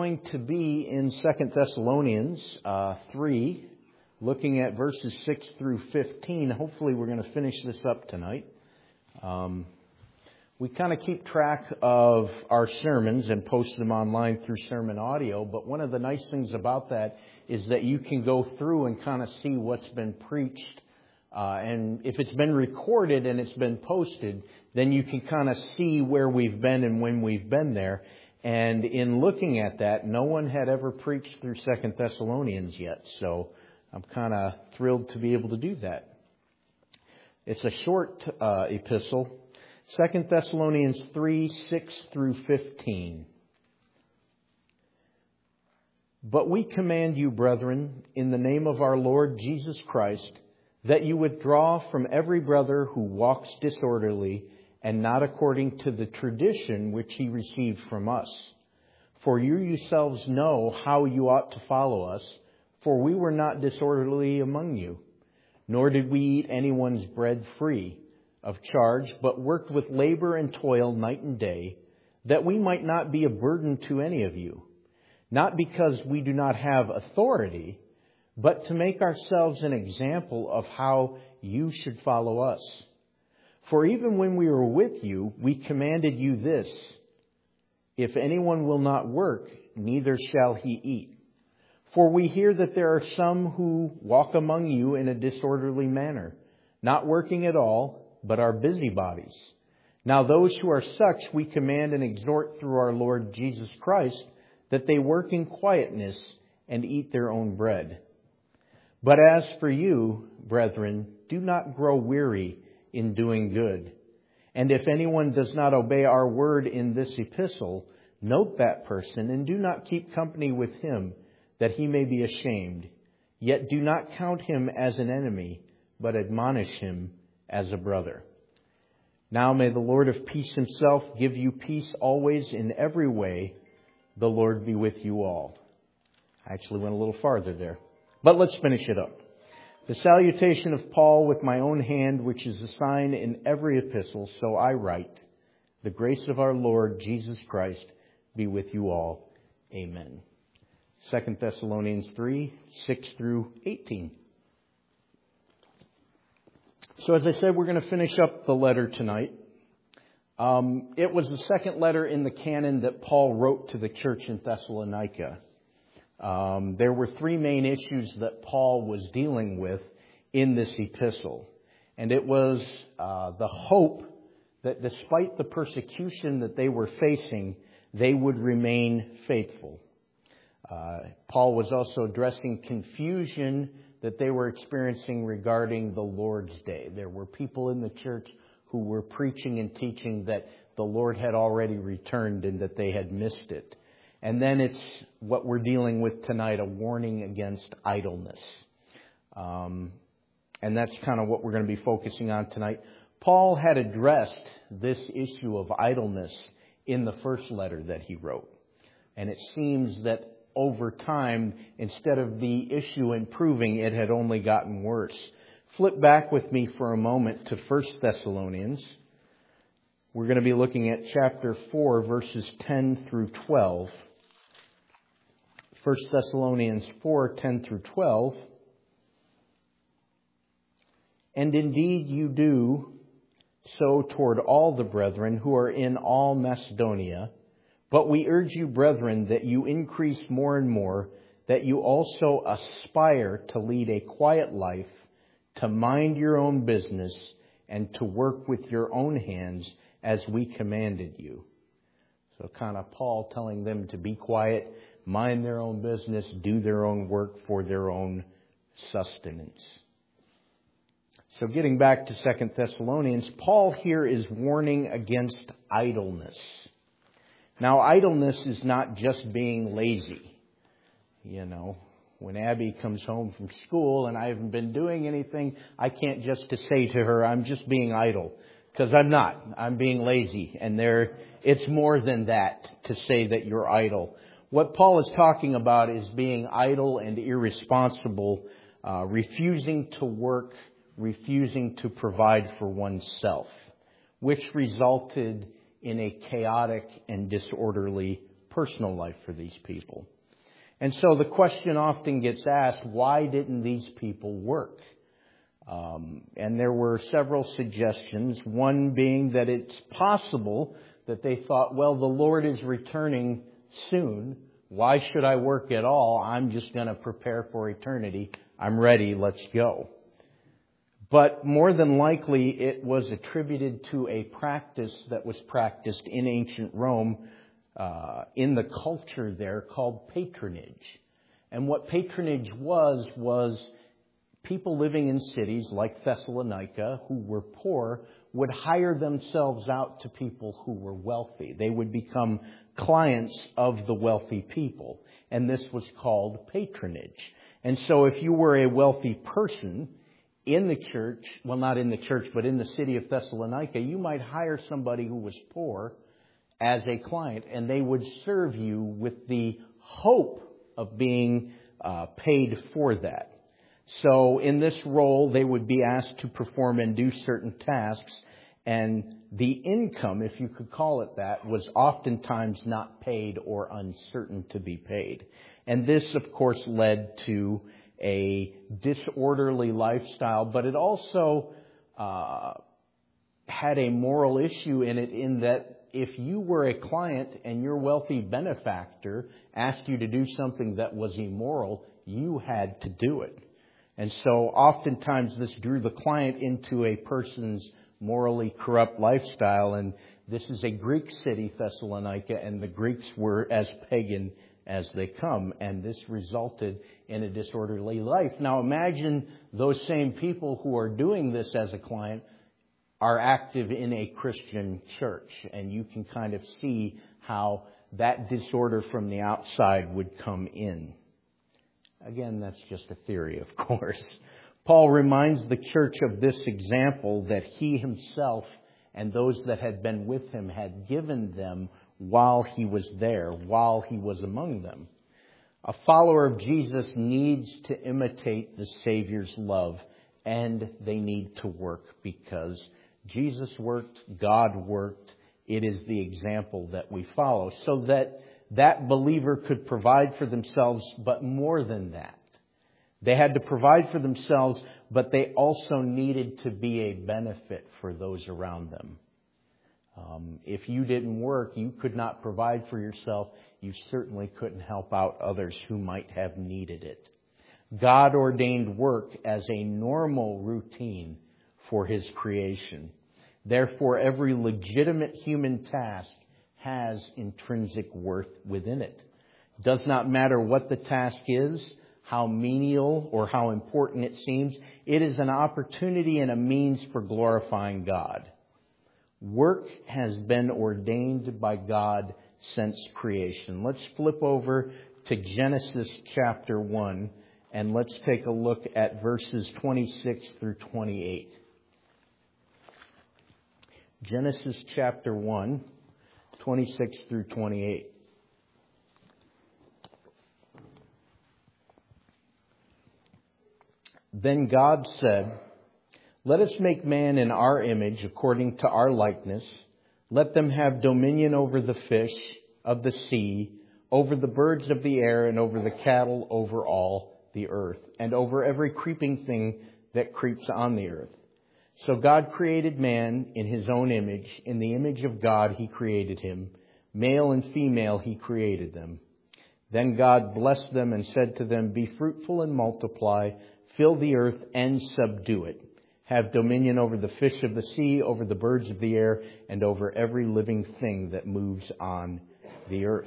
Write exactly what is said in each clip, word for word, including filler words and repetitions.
going to be in Second Thessalonians uh, three, looking at verses six through fifteen. Hopefully we're going to finish this up tonight. Um, we kind of keep track of our sermons and post them online through sermon audio, but one of the nice things about that is that you can go through and kind of see what's been preached. Uh, and if it's been recorded and it's been posted, then you can kind of see where we've been and when we've been there. And in looking at that, no one had ever preached through Second Thessalonians yet. So I'm kind of thrilled to be able to do that. It's a short uh, epistle. Second Thessalonians three, six through fifteen. But we command you, brethren, in the name of our Lord Jesus Christ, that you withdraw from every brother who walks disorderly and not according to the tradition which he received from us. For you yourselves know how you ought to follow us, for we were not disorderly among you, nor did we eat anyone's bread free of charge, but worked with labor and toil night and day, that we might not be a burden to any of you, not because we do not have authority, but to make ourselves an example of how you should follow us. For even when we were with you, we commanded you this: if anyone will not work, neither shall he eat. For we hear that there are some who walk among you in a disorderly manner, not working at all, but are busybodies. Now those who are such we command and exhort through our Lord Jesus Christ, that they work in quietness and eat their own bread. But as for you, brethren, do not grow weary in doing good. And if anyone does not obey our word in this epistle, note that person and do not keep company with him, that he may be ashamed. Yet do not count him as an enemy, but admonish him as a brother. Now may the Lord of peace himself give you peace always in every way. The Lord be with you all. I actually went a little farther there. But let's finish it up. The salutation of Paul with my own hand, which is a sign in every epistle, so I write. The grace of our Lord Jesus Christ be with you all. Amen. Second Thessalonians three, six through eighteen. So as I said, we're going to finish up the letter tonight. Um, it was the second letter in the canon that Paul wrote to the church in Thessalonica. Um, there were three main issues that Paul was dealing with in this epistle. And it was uh, the hope that despite the persecution that they were facing, they would remain faithful. Uh, Paul was also addressing confusion that they were experiencing regarding the Lord's Day. There were people in the church who were preaching and teaching that the Lord had already returned and that they had missed it. And then it's what we're dealing with tonight, a warning against idleness. Um, and that's kind of what we're going to be focusing on tonight. Paul had addressed this issue of idleness in the first letter that he wrote. And it seems that over time, instead of the issue improving, it had only gotten worse. Flip back with me for a moment to First Thessalonians. We're going to be looking at chapter four, verses ten through twelve. First Thessalonians four, ten through twelve. And indeed you do so toward all the brethren who are in all Macedonia. But we urge you, brethren, that you increase more and more, that you also aspire to lead a quiet life, to mind your own business, and to work with your own hands as we commanded you. So kind of Paul telling them to be quiet, mind their own business, do their own work for their own sustenance. So getting back to Second Thessalonians, Paul here is warning against idleness. Now, idleness is not just being lazy. You know, when Abby comes home from school and I haven't been doing anything, I can't just to say to her, I'm just being idle. Because I'm not. I'm being lazy. And there, it's more than that to say that you're idle. What Paul is talking about is being idle and irresponsible, uh, refusing to work, refusing to provide for oneself, which resulted in a chaotic and disorderly personal life for these people. And so the question often gets asked, why didn't these people work? Um, and there were several suggestions, one being that it's possible that they thought, well, the Lord is returning soon. Why should I work at all? I'm just going to prepare for eternity. I'm ready. Let's go. But more than likely, it was attributed to a practice that was practiced in ancient Rome, uh, in the culture there, called patronage. And what patronage was, was people living in cities like Thessalonica who were poor would hire themselves out to people who were wealthy. They would become clients of the wealthy people. And this was called patronage. And so if you were a wealthy person in the church, well, not in the church, but in the city of Thessalonica, you might hire somebody who was poor as a client, and they would serve you with the hope of being uh, paid for that. So in this role, they would be asked to perform and do certain tasks, and the income, if you could call it that, was oftentimes not paid or uncertain to be paid. And this, of course, led to a disorderly lifestyle, but it also uh, had a moral issue in it, in that if you were a client and your wealthy benefactor asked you to do something that was immoral, you had to do it. And so oftentimes this drew the client into a person's morally corrupt lifestyle. And this is a Greek city, Thessalonica, and the Greeks were as pagan as they come. And this resulted in a disorderly life. Now imagine those same people who are doing this as a client are active in a Christian church. And you can kind of see how that disorder from the outside would come in. Again, that's just a theory, of course. Paul reminds the church of this example that he himself and those that had been with him had given them while he was there, while he was among them. A follower of Jesus needs to imitate the Savior's love, and they need to work because Jesus worked, God worked. It is the example that we follow, so that that believer could provide for themselves, but more than that. They had to provide for themselves, but they also needed to be a benefit for those around them. Um, if you didn't work, you could not provide for yourself. You certainly couldn't help out others who might have needed it. God ordained work as a normal routine for His creation. Therefore, every legitimate human task has intrinsic worth within it. It does not matter what the task is, how menial or how important it seems. It is an opportunity and a means for glorifying God. Work has been ordained by God since creation. Let's flip over to Genesis chapter one and let's take a look at verses twenty-six through twenty-eight. Genesis chapter one, twenty-six through twenty-eight. Then God said, "Let us make man in our image according to our likeness. Let them have dominion over the fish of the sea, over the birds of the air, and over the cattle, over all the earth, and over every creeping thing that creeps on the earth." So God created man in His own image. In the image of God He created him. Male and female He created them. Then God blessed them and said to them, "Be fruitful and multiply, fill the earth and subdue it. Have dominion over the fish of the sea, over the birds of the air, and over every living thing that moves on the earth."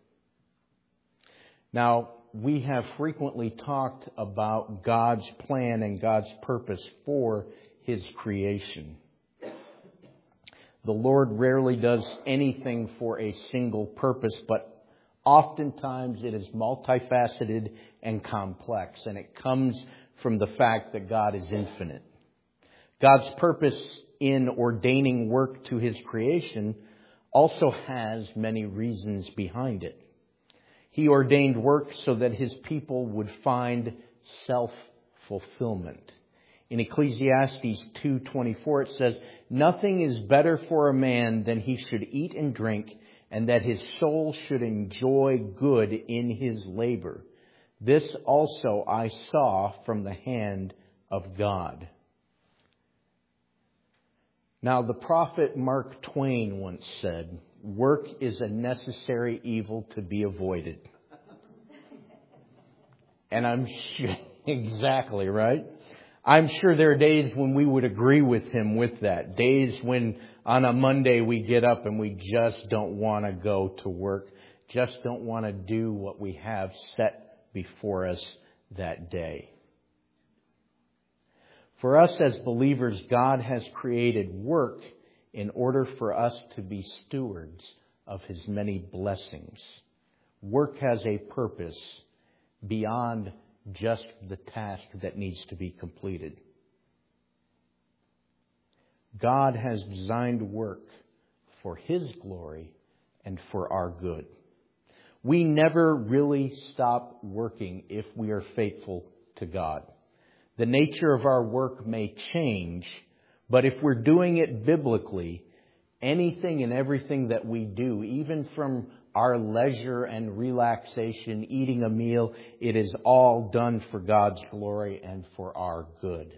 Now, we have frequently talked about God's plan and God's purpose for His creation. The Lord rarely does anything for a single purpose, but oftentimes it is multifaceted and complex, and it comes from the fact that God is infinite. God's purpose in ordaining work to His creation also has many reasons behind it. He ordained work so that His people would find self-fulfillment. In Ecclesiastes two twenty-four it says, "Nothing is better for a man than he should eat and drink and that his soul should enjoy good in his labor. This also I saw from the hand of God. Now, the prophet Mark Twain once said, work is a necessary evil to be avoided. And I'm sure, exactly right. I'm sure there are days when we would agree with him with that. Days when on a Monday we get up and we just don't want to go to work. Just don't want to do what we have set before us that day. For us as believers, God has created work in order for us to be stewards of his many blessings. Work has a purpose beyond just the task that needs to be completed. God has designed work for his glory and for our good. We never really stop working if we are faithful to God. The nature of our work may change, but if we're doing it biblically, anything and everything that we do, even from our leisure and relaxation, eating a meal, it is all done for God's glory and for our good.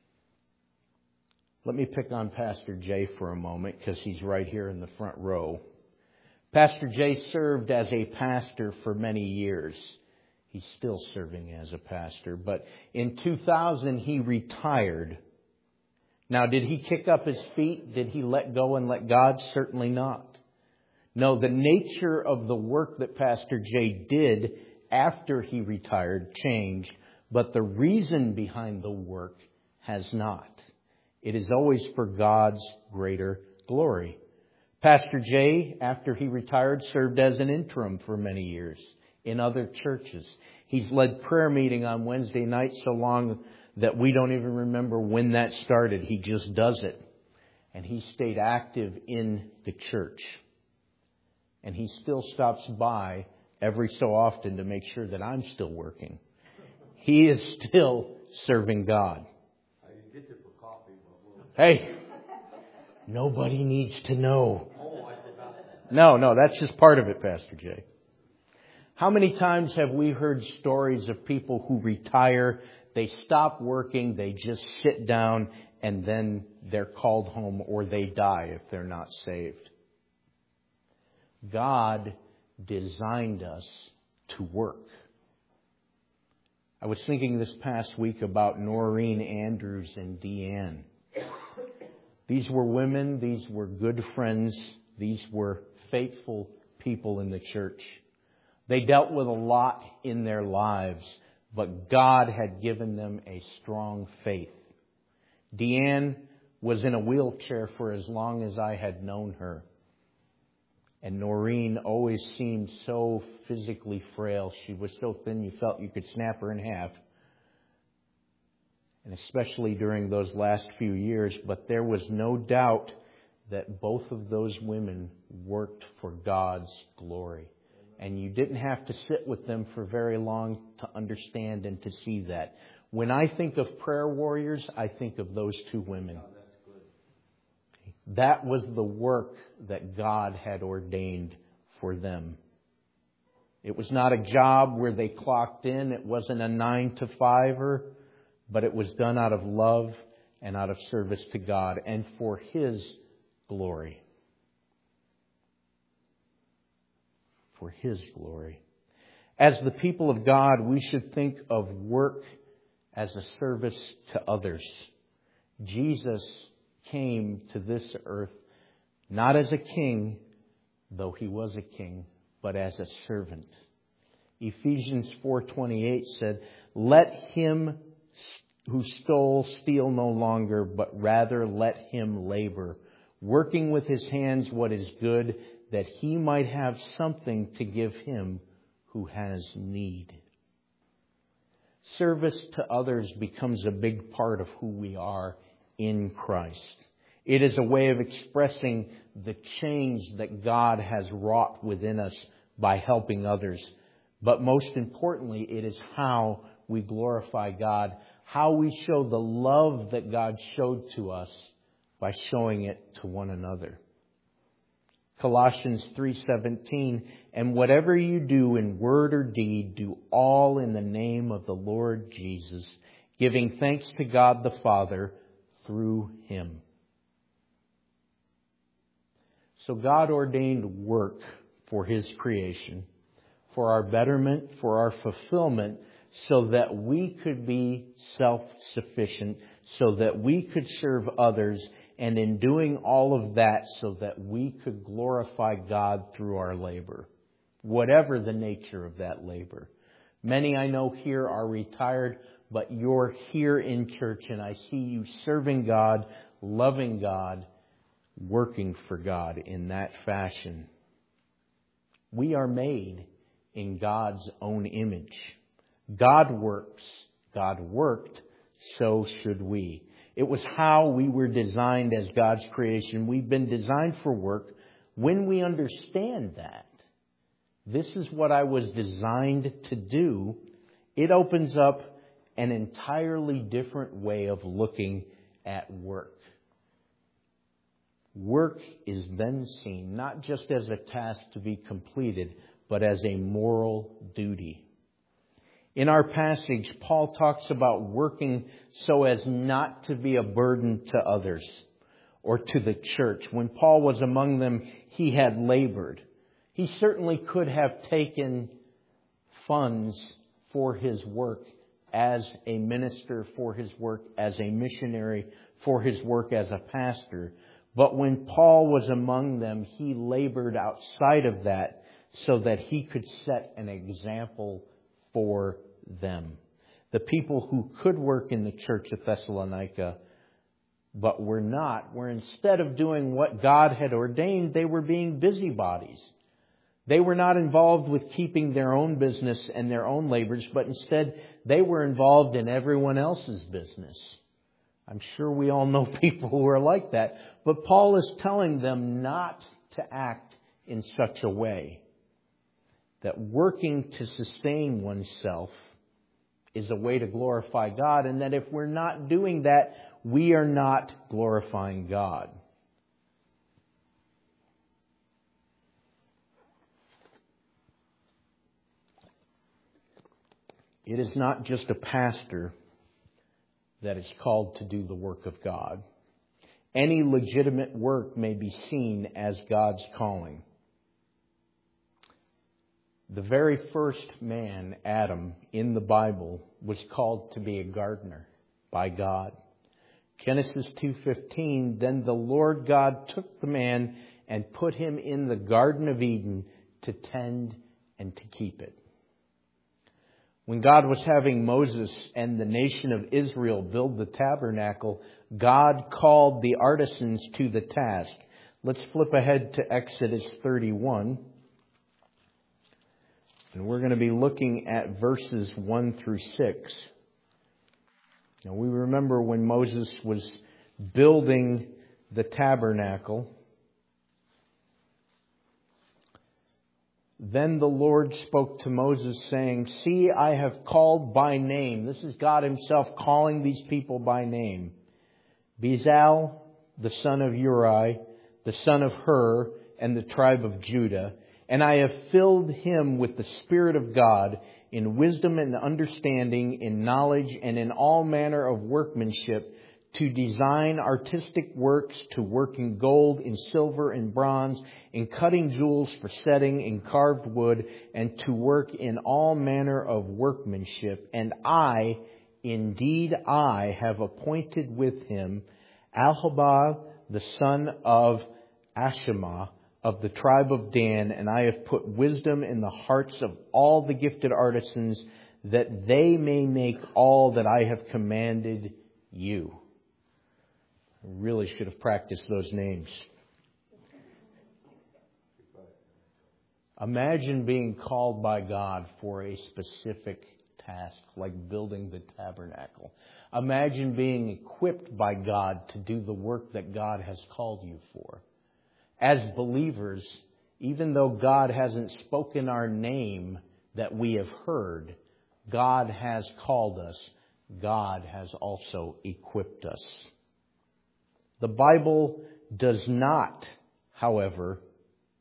Let me pick on Pastor Jay for a moment because he's right here in the front row. Pastor Jay served as a pastor for many years. He's still serving as a pastor, but in two thousand he retired. Now, did he kick up his feet? Did he let go and let God? Certainly not. No, the nature of the work that Pastor Jay did after he retired changed, but the reason behind the work has not. It is always for God's greater glory. Pastor Jay, after he retired, served as an interim for many years in other churches. He's led prayer meeting on Wednesday night so long that we don't even remember when that started. He just does it. And he stayed active in the church. And he still stops by every so often to make sure that I'm still working. He is still serving God. I get there for coffee, but we'll... Hey, nobody needs to know. Oh, I forgot that. No, no, that's just part of it, Pastor Jay. How many times have we heard stories of people who retire, they stop working, they just sit down, and then they're called home or they die if they're not saved? God designed us to work. I was thinking this past week about Noreen Andrews and Deanne. These were women, these were good friends, these were faithful people in the church. They dealt with a lot in their lives, but God had given them a strong faith. Deanne was in a wheelchair for as long as I had known her. And Noreen always seemed so physically frail. She was so thin you felt you could snap her in half. And especially during those last few years. But there was no doubt that both of those women worked for God's glory. And you didn't have to sit with them for very long to understand and to see that. When I think of prayer warriors, I think of those two women. That was the work that God had ordained for them. It was not a job where they clocked in. It wasn't a nine to fiver, but it was done out of love and out of service to God and for His glory. For His glory. As the people of God, we should think of work as a service to others. Jesus came to this earth not as a king, though He was a king, but as a servant. Ephesians four twenty-eight said, "Let him who stole steal no longer, but rather let him labor, working with his hands what is good, that he might have something to give him who has need." Service to others becomes a big part of who we are in Christ. It is a way of expressing the change that God has wrought within us by helping others. But most importantly, it is how we glorify God, how we show the love that God showed to us by showing it to one another. Colossians three seventeen, and whatever you do in word or deed, do all in the name of the Lord Jesus, giving thanks to God the Father through Him. So God ordained work for His creation, for our betterment, for our fulfillment, so that we could be self-sufficient, so that we could serve others, and in doing all of that, so that we could glorify God through our labor, whatever the nature of that labor. Many I know here are retired, but you're here in church, and I see you serving God, loving God, working for God in that fashion. We are made in God's own image. God works. God worked. So should we. It was how we were designed as God's creation. We've been designed for work. When we understand that, this is what I was designed to do, it opens up an entirely different way of looking at work. Work is then seen not just as a task to be completed, but as a moral duty. In our passage, Paul talks about working so as not to be a burden to others or to the church. When Paul was among them, he had labored. He certainly could have taken funds for his work as a minister, for his work as a missionary, for his work as a pastor. But when Paul was among them, he labored outside of that so that he could set an example for them. The people who could work in the church of Thessalonica, but were not, were instead of doing what God had ordained, they were being busybodies. They were not involved with keeping their own business and their own labors, but instead they were involved in everyone else's business. I'm sure we all know people who are like that. But Paul is telling them not to act in such a way. That working to sustain oneself is a way to glorify God. And that if we're not doing that, we are not glorifying God. It is not just a pastor that is called to do the work of God. Any legitimate work may be seen as God's calling. The very first man, Adam, in the Bible was called to be a gardener by God. Genesis two fifteen, then the Lord God took the man and put him in the Garden of Eden to tend and to keep it. When God was having Moses and the nation of Israel build the tabernacle, God called the artisans to the task. Let's flip ahead to Exodus thirty-one. And we're going to be looking at verses one through six. Now we remember when Moses was building the tabernacle. Then the Lord spoke to Moses saying, see, I have called by name. This is God Himself calling these people by name. Bezalel, the son of Uri, the son of Hur, and the tribe of Judah. And I have filled him with the Spirit of God in wisdom and understanding, in knowledge, and in all manner of workmanship, to design artistic works, to work in gold, in silver, in bronze, in cutting jewels for setting, in carved wood, and to work in all manner of workmanship. And I, indeed I, have appointed with him Aholibah, the son of Ashimah, of the tribe of Dan, and I have put wisdom in the hearts of all the gifted artisans, that they may make all that I have commanded you. I really should have practiced those names. Imagine being called by God for a specific task, like building the tabernacle. Imagine being equipped by God to do the work that God has called you for. As believers, even though God hasn't spoken our name that we have heard, God has called us. God has also equipped us. The Bible does not, however,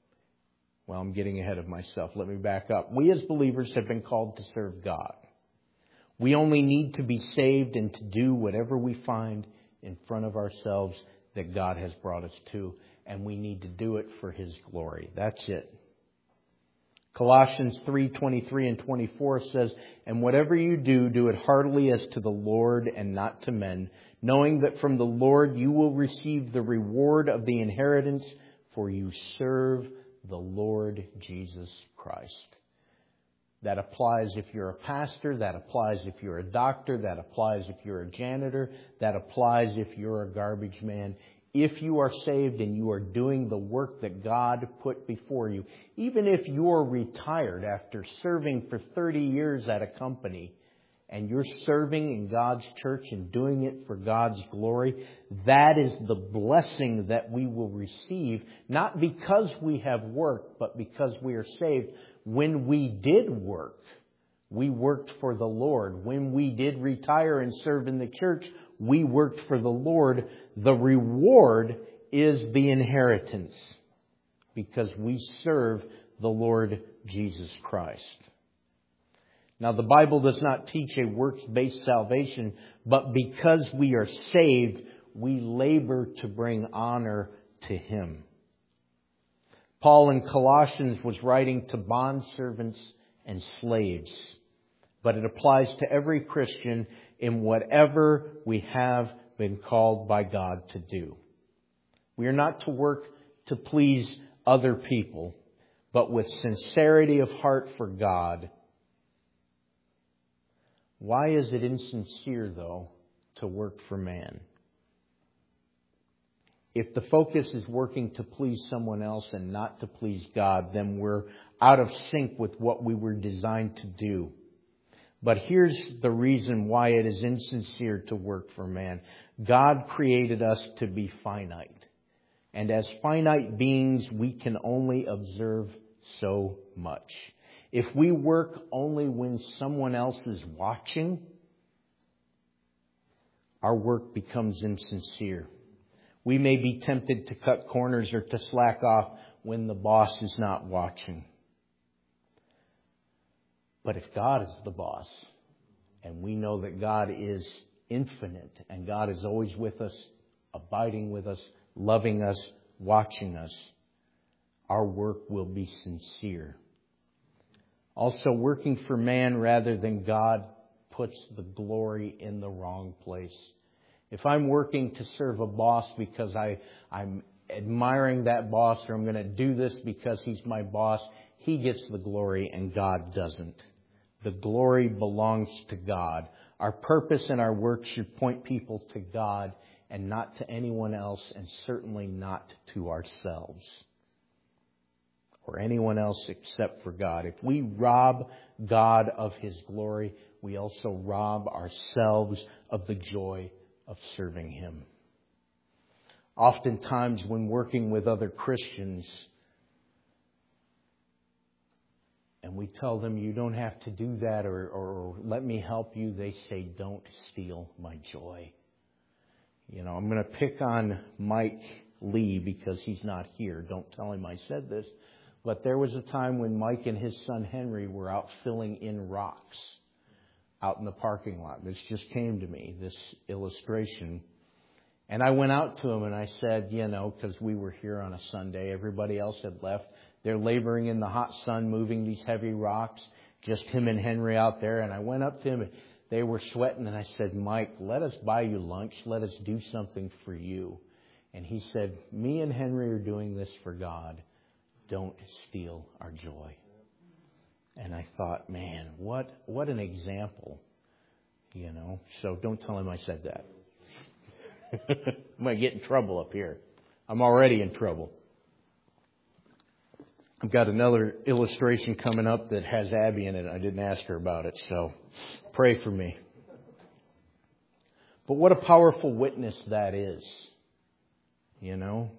Well, I'm getting ahead of myself. Let me back up. We as believers have been called to serve God. We only need to be saved and to do whatever we find in front of ourselves that God has brought us to. And we need to do it for His glory. That's it. Colossians three twenty-three and twenty-four says, "And whatever you do, do it heartily as to the Lord and not to men, knowing that from the Lord you will receive the reward of the inheritance, for you serve the Lord Jesus Christ." That applies if you're a pastor. That applies if you're a doctor. That applies if you're a janitor. That applies if you're a garbage man. If you are saved and you are doing the work that God put before you, even if you're retired after serving for thirty years at a company and you're serving in God's church and doing it for God's glory, that is the blessing that we will receive, not because we have worked, but because we are saved. When we did work, we worked for the Lord. When we did retire and serve in the church, we worked for the Lord. The reward is the inheritance because we serve the Lord Jesus Christ. Now, the Bible does not teach a works-based salvation, but because we are saved, we labor to bring honor to Him. Paul in Colossians was writing to bondservants and slaves, but it applies to every Christian in whatever we have been called by God to do. We are not to work to please other people, but with sincerity of heart for God. Why is it insincere, though, to work for man? If the focus is working to please someone else and not to please God, then we're out of sync with what we were designed to do. But here's the reason why it is insincere to work for man. God created us to be finite. And as finite beings, we can only observe so much. If we work only when someone else is watching, our work becomes insincere. We may be tempted to cut corners or to slack off when the boss is not watching. But if God is the boss, and we know that God is infinite, and God is always with us, abiding with us, loving us, watching us, our work will be sincere. Also, working for man rather than God puts the glory in the wrong place. If I'm working to serve a boss because I, I'm admiring that boss, or I'm going to do this because he's my boss, he gets the glory and God doesn't. The glory belongs to God. Our purpose and our work should point people to God and not to anyone else, and certainly not to ourselves or anyone else except for God. If we rob God of His glory, we also rob ourselves of the joy of serving Him. Oftentimes when working with other Christians, and we tell them, you don't have to do that, or, or let me help you, they say, don't steal my joy. You know, I'm going to pick on Mike Lee because he's not here. Don't tell him I said this. But there was a time when Mike and his son Henry were out filling in rocks out in the parking lot. This just came to me, this illustration. And I went out to him and I said, you know, because we were here on a Sunday, everybody else had left. They're laboring in the hot sun, moving these heavy rocks, just him and Henry out there. And I went up to him and they were sweating. And I said, Mike, let us buy you lunch. Let us do something for you. And he said, me and Henry are doing this for God. Don't steal our joy. And I thought, man, what what an example, you know. So don't tell him I said that. I might get in trouble up here. I'm already in trouble. I've got another illustration coming up that has Abby in it. I didn't ask her about it, so pray for me. But what a powerful witness that is, you know.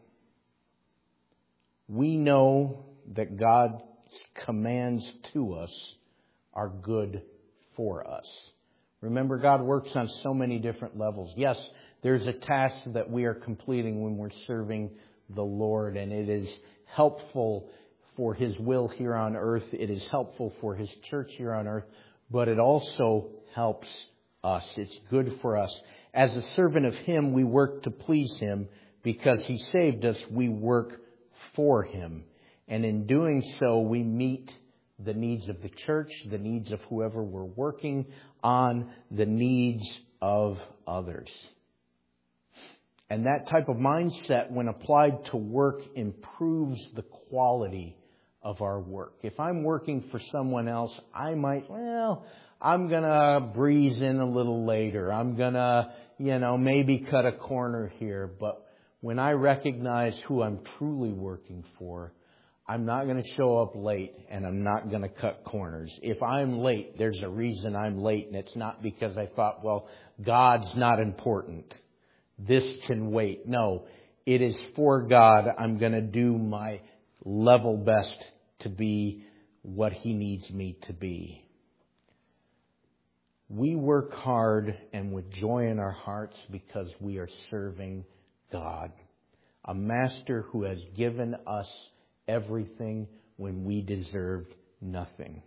We know that God's commands to us are good for us. Remember, God works on so many different levels. Yes, there's a task that we are completing when we're serving the Lord, and it is helpful for His will here on earth. It is helpful for His church here on earth. But it also helps us. It's good for us. As a servant of Him, we work to please Him. Because He saved us, we work for Him. And in doing so, we meet the needs of the church, the needs of whoever we're working on, the needs of others. And that type of mindset, when applied to work, improves the quality of our work. If I'm working for someone else, I might, well, I'm going to breeze in a little later. I'm going to, you know, maybe cut a corner here. But when I recognize who I'm truly working for, I'm not going to show up late and I'm not going to cut corners. If I'm late, there's a reason I'm late, and it's not because I thought, well, God's not important. This can wait. No, it is for God. I'm going to do my level best to be what He needs me to be. We work hard and with joy in our hearts because we are serving God, a Master who has given us everything when we deserved nothing.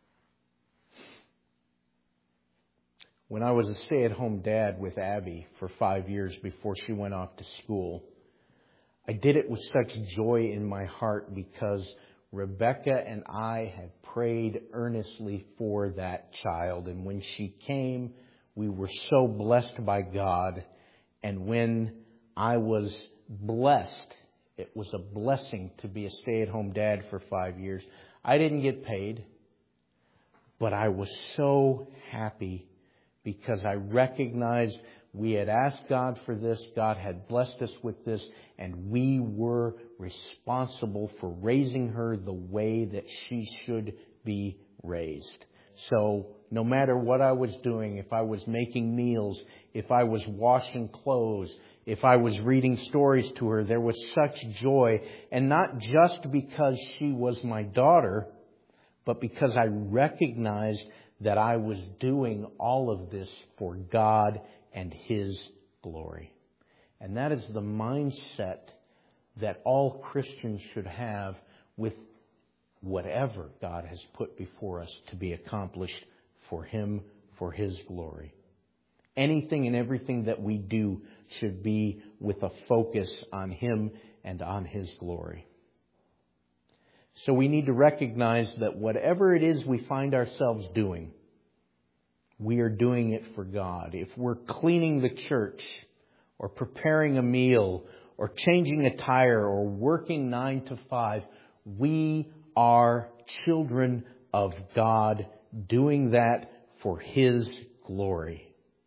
When I was a stay-at-home dad with Abby for five years before she went off to school, I did it with such joy in my heart because Rebecca and I had prayed earnestly for that child. And when she came, we were so blessed by God. And when I was blessed, it was a blessing to be a stay-at-home dad for five years. I didn't get paid, but I was so happy because I recognized we had asked God for this, God had blessed us with this, and we were responsible for raising her the way that she should be raised. So no matter what I was doing, if I was making meals, if I was washing clothes, if I was reading stories to her, there was such joy. And not just because she was my daughter, but because I recognized that I was doing all of this for God and His glory. And that is the mindset that all Christians should have with whatever God has put before us to be accomplished for Him, for His glory. Anything and everything that we do should be with a focus on Him and on His glory. So we need to recognize that whatever it is we find ourselves doing, we are doing it for God. If we're cleaning the church, or preparing a meal, or changing a tire, or working nine to five, we are children of God doing that for His glory.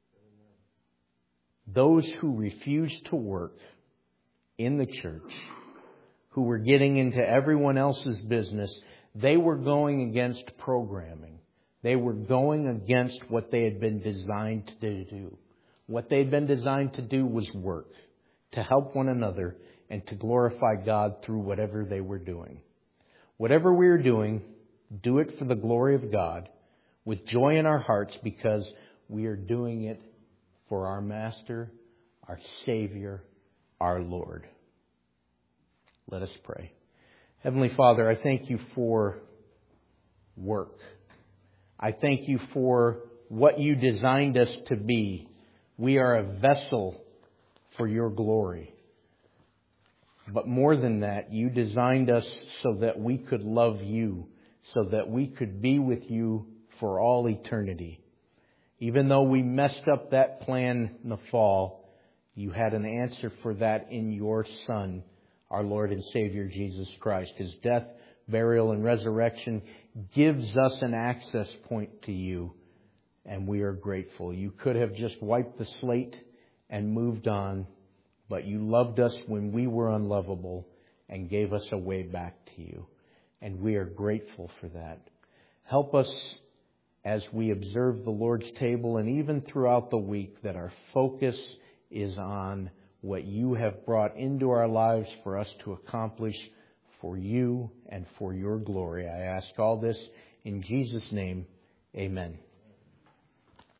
Those who refuse to work in the church, who were getting into everyone else's business, they were going against programming. They were going against what they had been designed to do. What they had been designed to do was work, to help one another, and to glorify God through whatever they were doing. Whatever we are doing, do it for the glory of God, with joy in our hearts, because we are doing it for our Master, our Savior, our Lord. Let us pray. Heavenly Father, I thank You for work. I thank You for what You designed us to be. We are a vessel for Your glory. But more than that, You designed us so that we could love You, so that we could be with You for all eternity. Even though we messed up that plan in the fall, You had an answer for that in Your Son, our Lord and Savior Jesus Christ. His death, burial, and resurrection gives us an access point to You, and we are grateful. You could have just wiped the slate and moved on, but You loved us when we were unlovable and gave us a way back to You, and we are grateful for that. Help us as we observe the Lord's table, and even throughout the week, that our focus is on what You have brought into our lives for us to accomplish for You and for Your glory. I ask all this in Jesus' name. Amen.